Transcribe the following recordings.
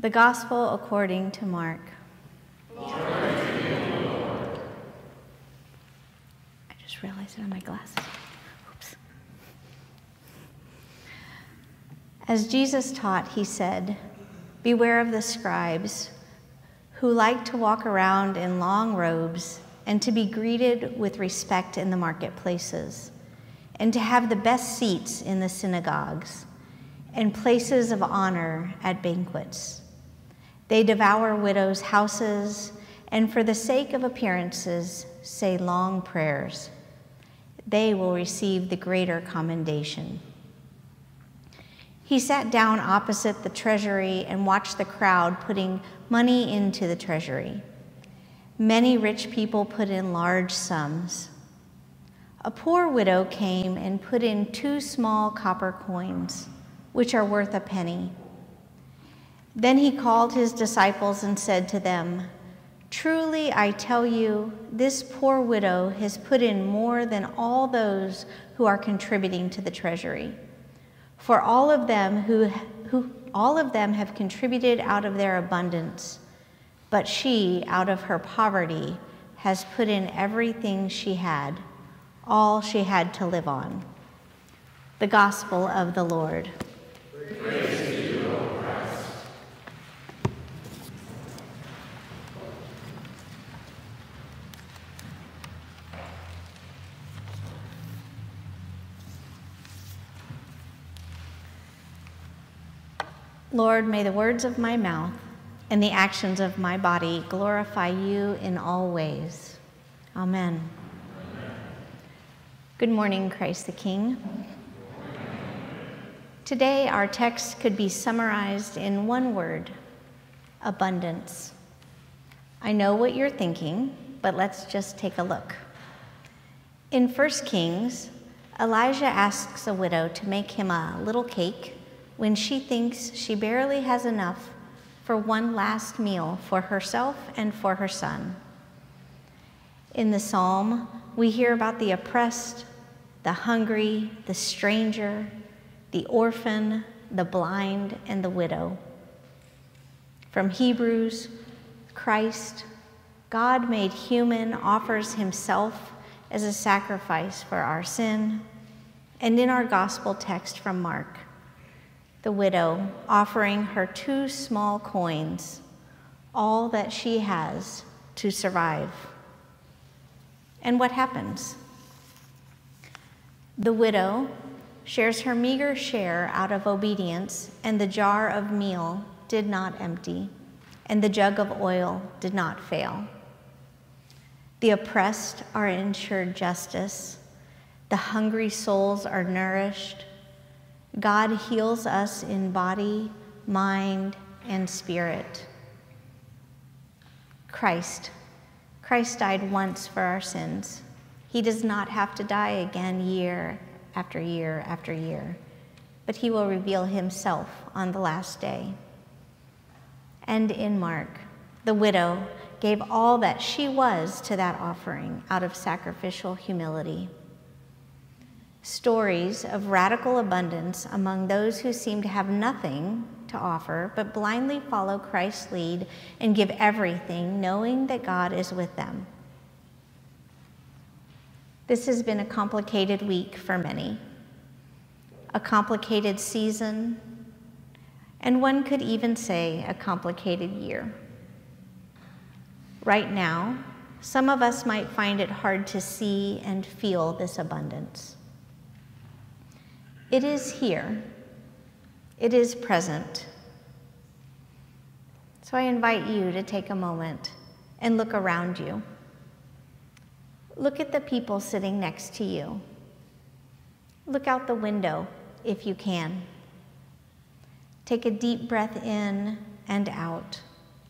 The Gospel according to Mark. Glory to you, Lord. I just realized I have my glasses. Oops. As Jesus taught, he said, "Beware of the scribes who like to walk around in long robes and to be greeted with respect in the marketplaces, and to have the best seats in the synagogues and places of honor at banquets. They devour widows' houses, and for the sake of appearances, say long prayers. They will receive the greater commendation." He sat down opposite the treasury and watched the crowd putting money into the treasury. Many rich people put in large sums. A poor widow came and put in 2 small copper coins, which are worth a penny. Then he called his disciples and said to them, "Truly I tell you, this poor widow has put in more than all those who are contributing to the treasury. For all of them have contributed out of their abundance, but she, out of her poverty, has put in everything she had, all she had to live on." The Gospel of the Lord. Praise to you, O Christ. Lord, may the words of my mouth and the actions of my body glorify you in all ways. Amen. Amen. Good morning, Christ the King. Today, our text could be summarized in one word: abundance. I know what you're thinking, but let's just take a look. In 1 Kings, Elijah asks a widow to make him a little cake when she thinks she barely has enough for one last meal for herself and for her son. In the psalm, we hear about the oppressed, the hungry, the stranger, the orphan, the blind, and the widow. From Hebrews, Christ, God made human, offers himself as a sacrifice for our sin. And in our gospel text from Mark, the widow offering her 2 small coins, all that she has to survive. And what happens? The widow shares her meager share out of obedience, and the jar of meal did not empty, and the jug of oil did not fail. The oppressed are ensured justice. The hungry souls are nourished. God heals us in body, mind, and spirit. Christ died once for our sins. He does not have to die again year after year after year, but he will reveal himself on the last day. And in Mark, the widow gave all that she was to that offering out of sacrificial humility. Stories of radical abundance among those who seem to have nothing to offer, but blindly follow Christ's lead and give everything, knowing that God is with them. This has been a complicated week for many, a complicated season, and one could even say a complicated year. Right now, some of us might find it hard to see and feel this abundance. It is here. It is present. So I invite you to take a moment and look around you. Look at the people sitting next to you. Look out the window if you can. Take a deep breath in and out.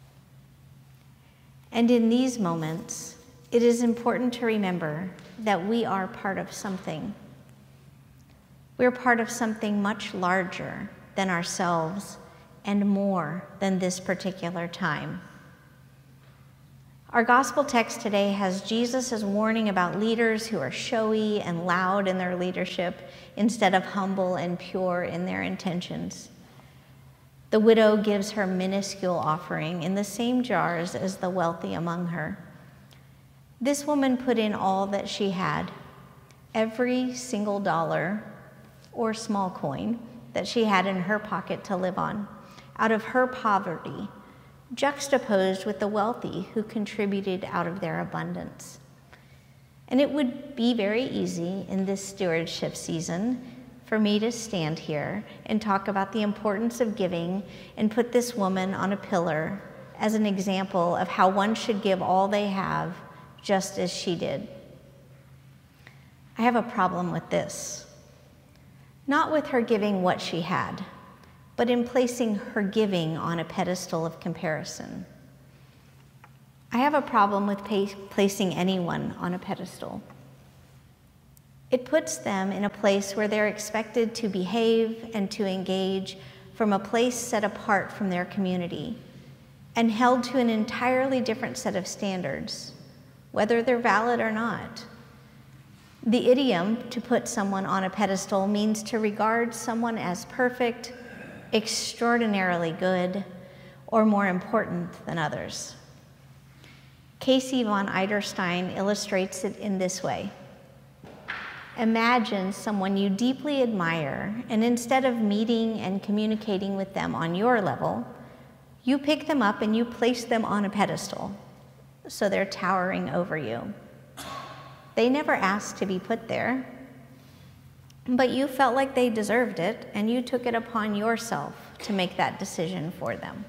And in these moments, it is important to remember that we are part of something. We're part of something much larger than ourselves and more than this particular time. Our gospel text today has Jesus' warning about leaders who are showy and loud in their leadership instead of humble and pure in their intentions. The widow gives her minuscule offering in the same jars as the wealthy among her. This woman put in all that she had, every single dollar or small coin that she had in her pocket to live on, out of her poverty, juxtaposed with the wealthy who contributed out of their abundance. And it would be very easy in this stewardship season for me to stand here and talk about the importance of giving and put this woman on a pillar as an example of how one should give all they have, just as she did. I have a problem with this. Not with her giving what she had, but in placing her giving on a pedestal of comparison. I have a problem with placing anyone on a pedestal. It puts them in a place where they're expected to behave and to engage from a place set apart from their community and held to an entirely different set of standards, whether they're valid or not. The idiom to put someone on a pedestal means to regard someone as perfect, extraordinarily good, or more important than others. Casey von Eiderstein illustrates it in this way. Imagine someone you deeply admire, and instead of meeting and communicating with them on your level, you pick them up and you place them on a pedestal, so they're towering over you. They never asked to be put there, but you felt like they deserved it, and you took it upon yourself to make that decision for them.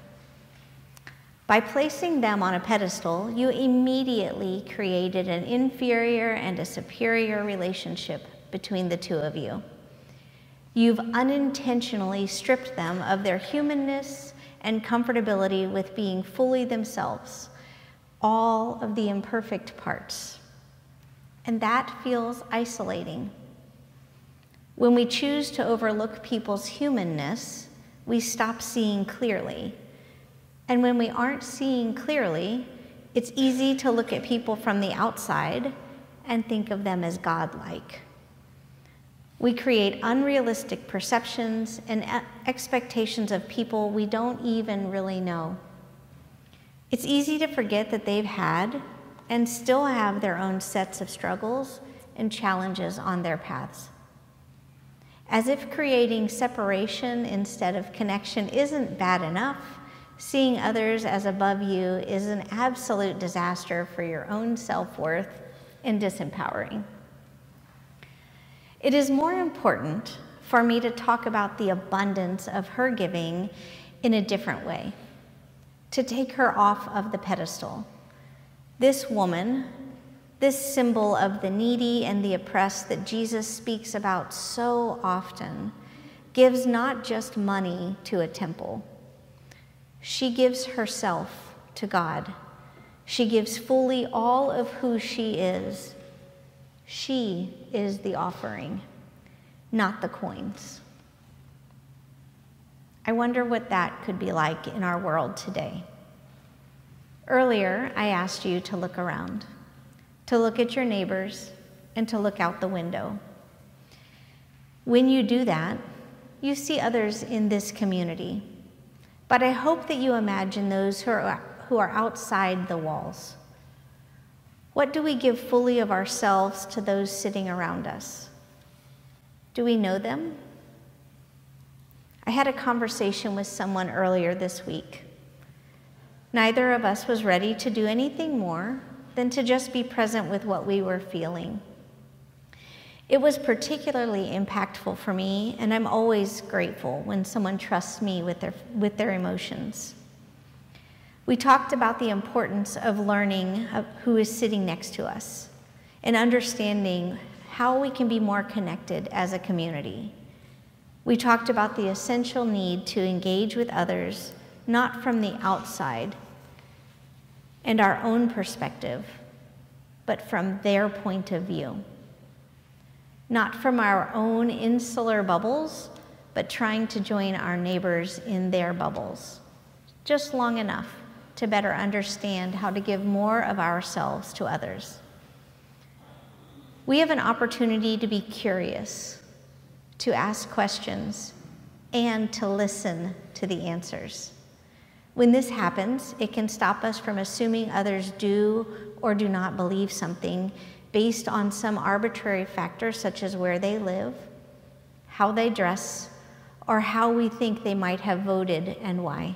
By placing them on a pedestal, you immediately created an inferior and a superior relationship between the two of you. You've unintentionally stripped them of their humanness and comfortability with being fully themselves, all of the imperfect parts. And that feels isolating. When we choose to overlook people's humanness, we stop seeing clearly. And when we aren't seeing clearly, it's easy to look at people from the outside and think of them as godlike. We create unrealistic perceptions and expectations of people we don't even really know. It's easy to forget that they've had and still have their own sets of struggles and challenges on their paths. As if creating separation instead of connection isn't bad enough, seeing others as above you is an absolute disaster for your own self-worth and disempowering. It is more important for me to talk about the abundance of her giving in a different way, to take her off of the pedestal. This woman, this symbol of the needy and the oppressed that Jesus speaks about so often, gives not just money to a temple. She gives herself to God. She gives fully all of who she is. She is the offering, not the coins. I wonder what that could be like in our world today. Earlier, I asked you to look around, to look at your neighbors, and to look out the window. When you do that, you see others in this community. But I hope that you imagine those who are outside the walls. What do we give fully of ourselves to those sitting around us? Do we know them? I had a conversation with someone earlier this week. Neither of us was ready to do anything more than to just be present with what we were feeling. It was particularly impactful for me, and I'm always grateful when someone trusts me with their emotions. We talked about the importance of learning who is sitting next to us and understanding how we can be more connected as a community. We talked about the essential need to engage with others, not from the outside and our own perspective, but from their point of view. Not from our own insular bubbles, but trying to join our neighbors in their bubbles, just long enough to better understand how to give more of ourselves to others. We have an opportunity to be curious, to ask questions, and to listen to the answers. When this happens, it can stop us from assuming others do or do not believe something based on some arbitrary factor such as where they live, how they dress, or how we think they might have voted and why.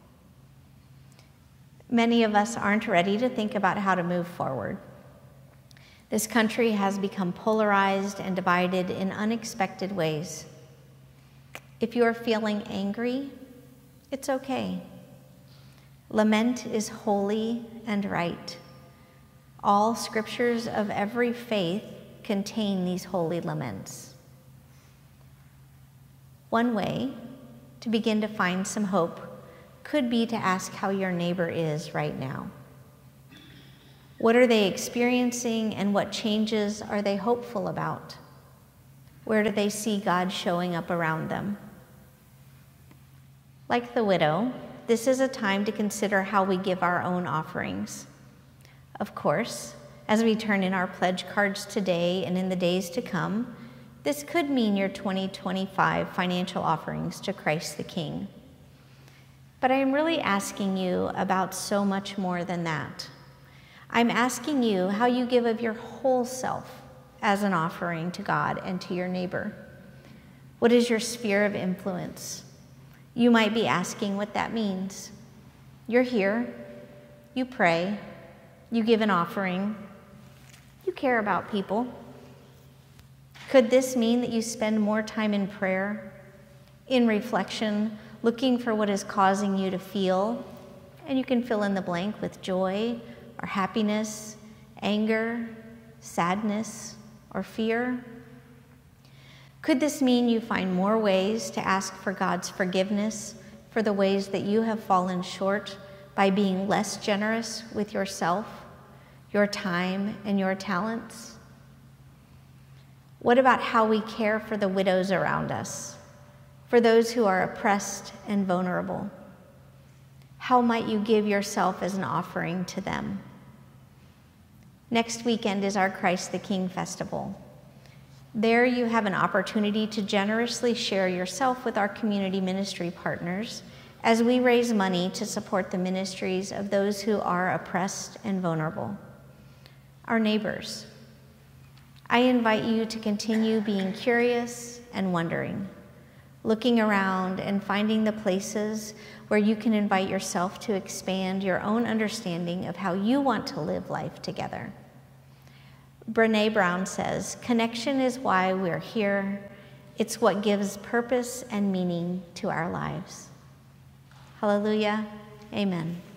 Many of us aren't ready to think about how to move forward. This country has become polarized and divided in unexpected ways. If you are feeling angry, it's okay. Lament is holy and right. All scriptures of every faith contain these holy laments. One way to begin to find some hope could be to ask how your neighbor is right now. What are they experiencing and what changes are they hopeful about? Where do they see God showing up around them? Like the widow, this is a time to consider how we give our own offerings. Of course, as we turn in our pledge cards today and in the days to come, this could mean your 2025 financial offerings to Christ the King. But I am really asking you about so much more than that. I'm asking you how you give of your whole self as an offering to God and to your neighbor. What is your sphere of influence? You might be asking what that means. You're here, you pray, you give an offering, you care about people. Could this mean that you spend more time in prayer, in reflection, looking for what is causing you to feel, and you can fill in the blank with joy or happiness, anger, sadness, or fear? Could this mean you find more ways to ask for God's forgiveness for the ways that you have fallen short by being less generous with yourself, your time, and your talents? What about how we care for the widows around us? For those who are oppressed and vulnerable? How might you give yourself as an offering to them? Next weekend is our Christ the King Festival. There you have an opportunity to generously share yourself with our community ministry partners as we raise money to support the ministries of those who are oppressed and vulnerable, our neighbors. I invite you to continue being curious and wondering, looking around and finding the places where you can invite yourself to expand your own understanding of how you want to live life together. Brené Brown says, "Connection is why we're here. It's what gives purpose and meaning to our lives." Hallelujah. Amen.